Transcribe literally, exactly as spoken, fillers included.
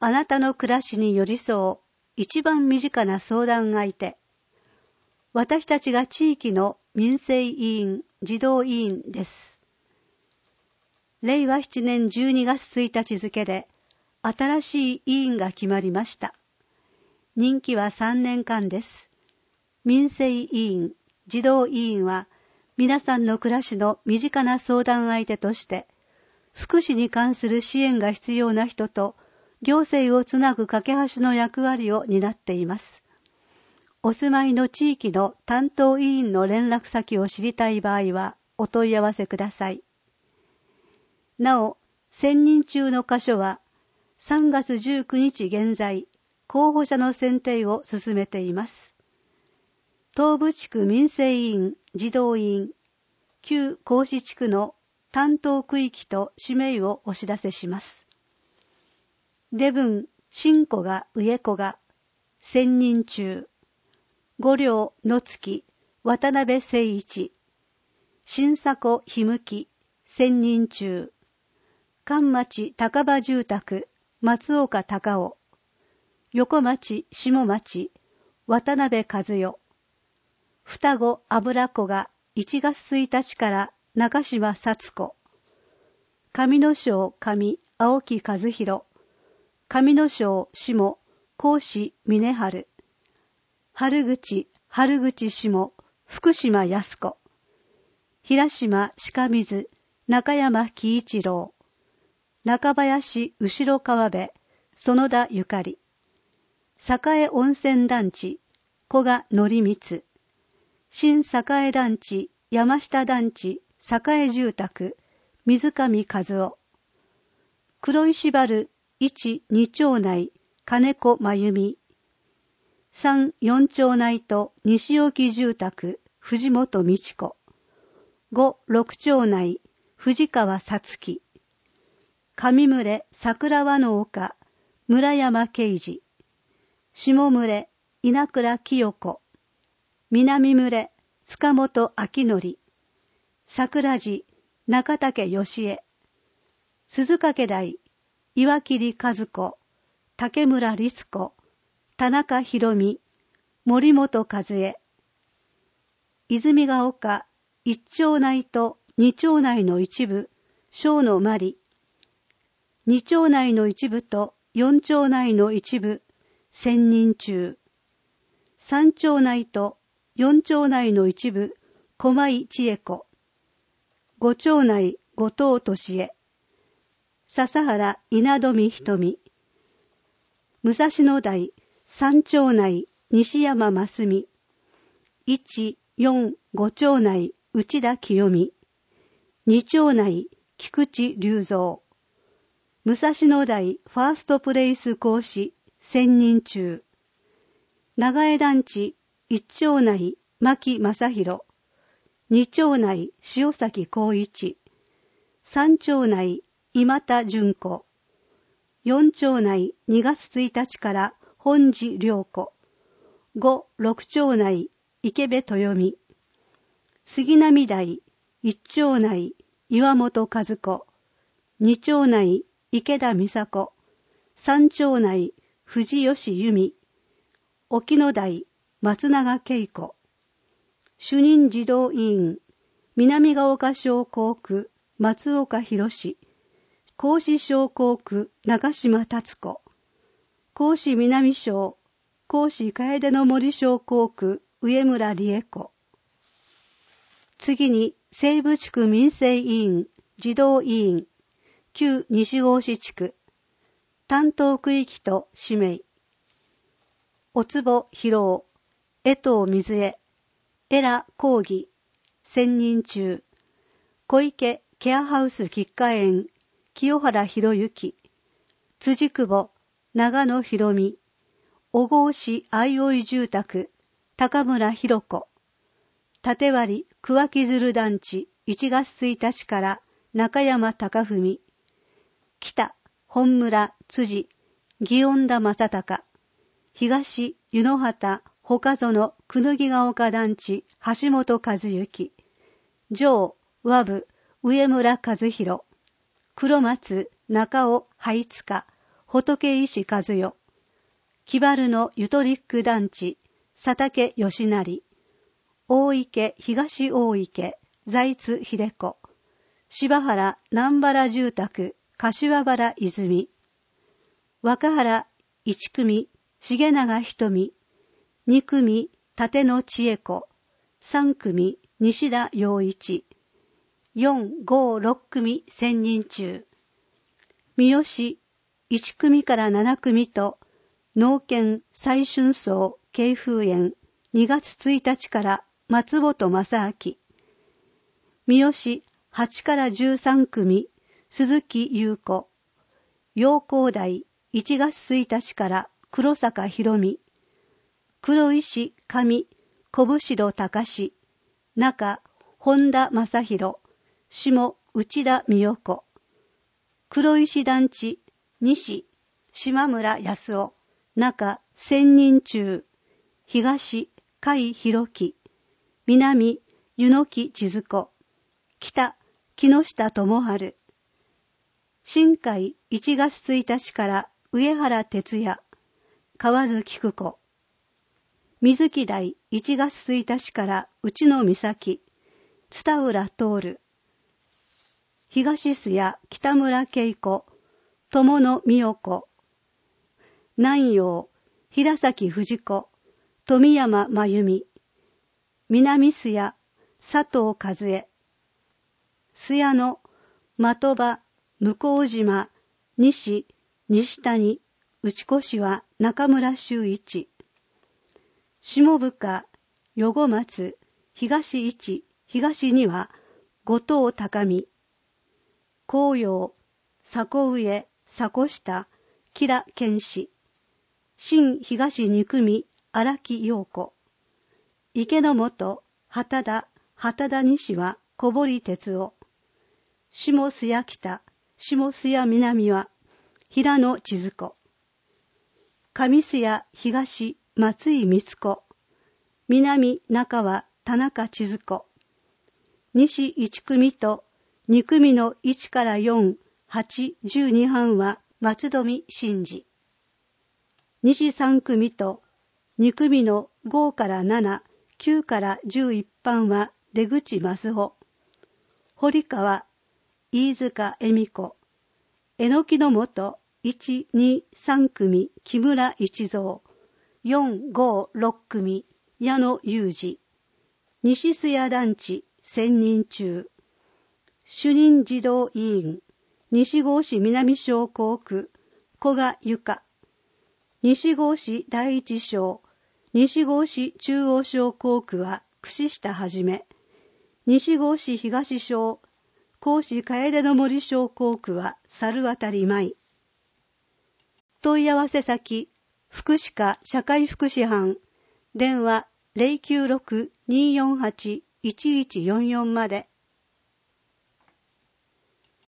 あなたの暮らしに寄り添う一番身近な相談相手。私たちが地域の民生委員、児童委員です。れいわしちねんじゅうにがつついたち付で新しい委員が決まりました。任期はさんねんかんです。民生委員、児童委員は皆さんの暮らしの身近な相談相手として福祉に関する支援が必要な人と行政をつなぐ架け橋の役割を担っています。お住まいの地域の担当委員の連絡先を知りたい場合はお問い合わせください。なお、選任中の箇所はさんがつじゅうくにち現在、候補者の選定を進めています。東部地区民生委員、児童委員、旧甲子地区の担当区域と氏名をお知らせします。デブン、新子が上子が、選任中。五両野月、渡辺誠一。新迫ひむき、選任中。関町高場住宅、松岡隆夫。横町下町、渡辺和代。双子油子がいちがつついたちから中島幸子。上野省上青木和弘。上野省下甲子峰春。春口春口下福島康子。平島鹿水中山喜一郎。中林後ろ川辺園田ゆかり。栄温泉団地古賀則光。新栄団地山下団地栄住宅水上和夫。黒石原一二町内金子真由美。三四町内と西沖住宅藤本美智子。五六町内藤川さつき。上村桜和の丘村山慶治。下村稲倉清子。南村塚本明則。桜寺中竹義恵。鈴掛台岩切和子。竹村律子。田中博美。森本和恵。泉ヶ丘一町内と二町内の一部小野真理。二町内の一部と四町内の一部選任中。三町内と四町内の一部駒井千恵子。五町内後藤俊恵。笹原稲富瞳。武蔵野台三町内西山真澄。一、四、五町内内田清美。二町内菊池隆三。武蔵野台ファーストプレイス講師選任中。長江団地一町内牧正弘。二町内塩崎光一。三町内今田純子。四町内にがつついたちから本地良子。五、六町内池部豊美。杉並台一町内岩本和子。二町内池田美佐子。三町内藤吉由美。沖野台松永恵子。主任児童委員南ヶ丘商工区松岡博士。甲子商工区中島達子。甲子南省甲子楓の森商工区上村理恵子。次に西部地区民生委員児童委員旧西郷市地区担当区域と氏名。おつぼ広尾江藤水江江良講義選任中。小池ケアハウス吉花園清原博之。辻久保長野博美。小郷市相生住宅高村博子。立割桑木鶴団地いちがつついたちから中山貴文。北本村辻祇園田正隆。東湯の畑他園くぬぎが丘団地橋本和幸。上和部上村和弘。黒松中尾灰塚仏石和代、木原のゆとりっく団地、佐竹義成、大池東大池、財津秀子、柴原南原住宅、柏原泉、若原一組、重永瞳、二組、立野千恵子、三組、西田洋一、四、五、六組千人中、三好、一組から七組と、農研最春荘慶風園にがつついたちから松本正明、三好はちからじゅうさん組鈴木優子、陽光台いちがつついたちから黒坂博美、黒石上小伏隆、中本田正宏、下内田美代子、黒石団地西島村康夫、中千人中、東甲斐弘樹、南湯野木千鶴子、北木下智春、新海いちがつついたちから上原哲也、河津菊子、水木台いちがつついたちから内野美咲、津田浦徹、東須谷北村恵子、友野美代子、南陽平崎藤子、富山真由美、南須谷佐藤和恵、須谷の的場向島西西谷内越は中村修一、下深余呉松東一東には後藤高美、紅葉迫上迫下吉良健氏、新東二組荒木陽子、池の本畑田畑田西は小堀哲夫、下須谷北下須谷南は平野千鶴子、上須谷東松井光子、南中は田中千鶴子、西一組と二組のいちからよん、はち、じゅうに班は松富真治、西三組と二組のごからなな、きゅうからじゅういち班は出口正穂、堀川飯塚恵美子、えのきの元いち、に、さん組木村一蔵、よん、ご、ろく組矢野裕二、西須谷団地千人中、主任児童委員西郷市南商工区古賀由香、西郷市第一小西郷市中央商工区は串下はじめ、西郷市東小甲子楓の森商工区は猿渡舞。問い合わせ先福祉課社会福祉班、電話 ゼロきゅうろく にーよんはち いちいちよんよん まで。